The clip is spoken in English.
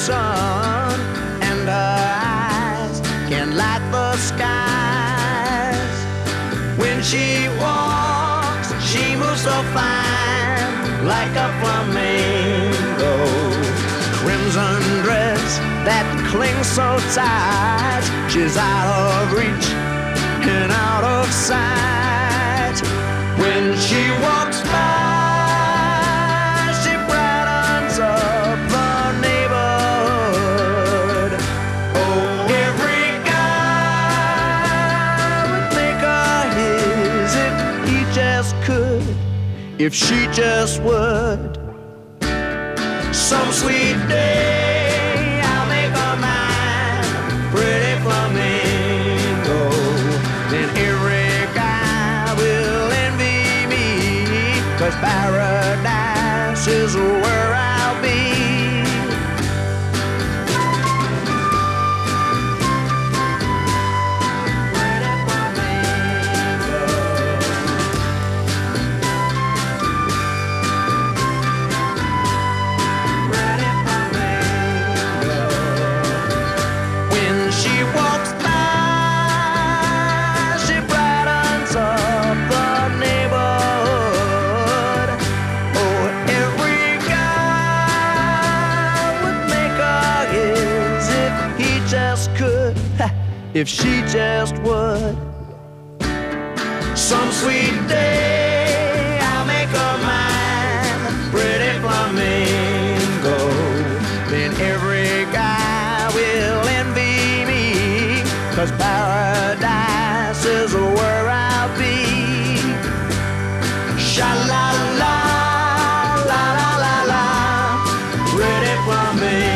sun, and her eyes can light the skies. When she walks, she moves so fine, like a flamingo. Crimson dress that clings so tight, she's out of reach and out of sight. When she walks by, she brightens up the neighborhood. Oh, every guy would make her his if he just could, if she just would. Some sweet day I'll make her mine, pretty flamingo. Then every guy will envy me, 'cause paradise is where I'll be. Pretty flamingo. Pretty flamingo. When she walks by, she brightens up the neighborhood. Oh, every guy would make her his if he just could, if she just would. Some sweet day I'll make her mine, pretty flamingo. Then every guy will envy me, 'cause paradise is where I'll be. Sha-la-la, la-la-la-la, pretty flamingo.